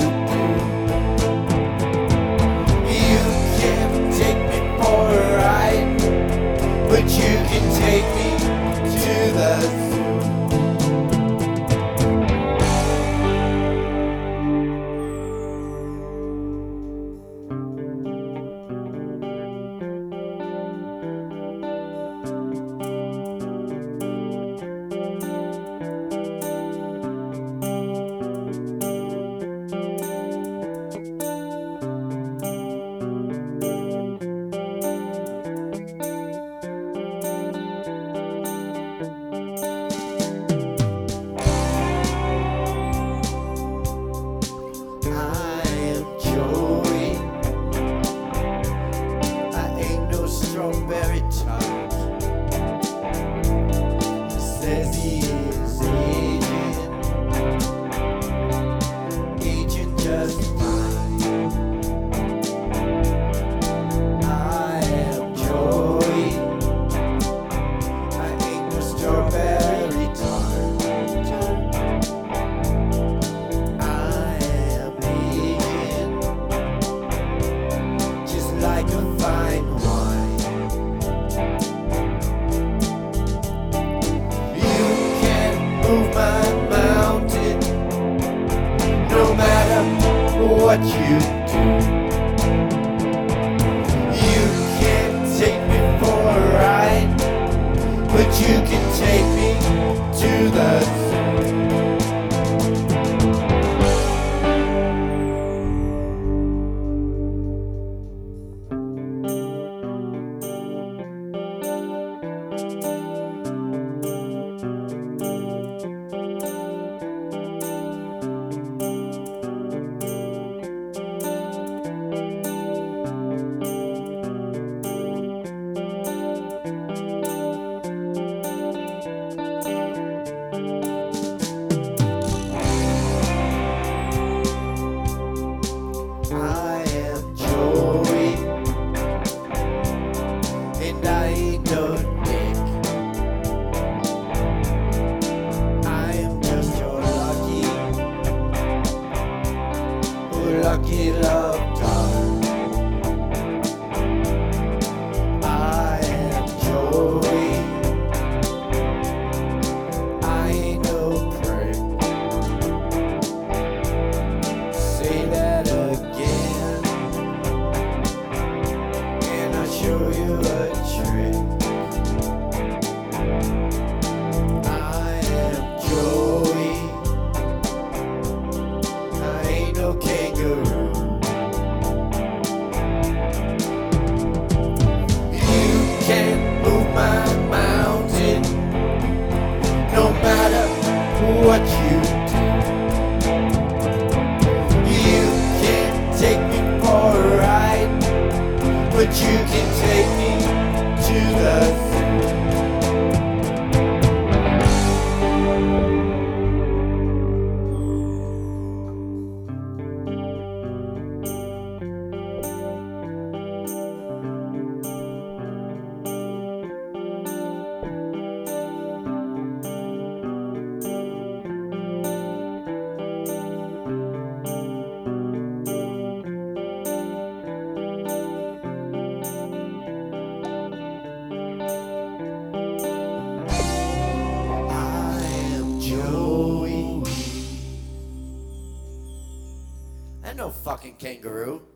You can't take me for a ride, but you can take me to the zoo. Strawberry tart. He says he is aging just fine. I am Joey. I ain't no strawberry tart. I am aging just like a fine wine. Move my mountain, no matter what you do. You can't take me for a ride, but you can take me to the zoo. I am Joey, and I ain't no dick. I am just your lucky love darling. I am Joey, I ain't no prick. Say that again, and I'll show you a trick. I am Joey, I ain't no kangaroo. You can't move my mountain, no matter what you do. You can't take me for a ride, but you can take me to the zoo. Joey. And no fucking kangaroo.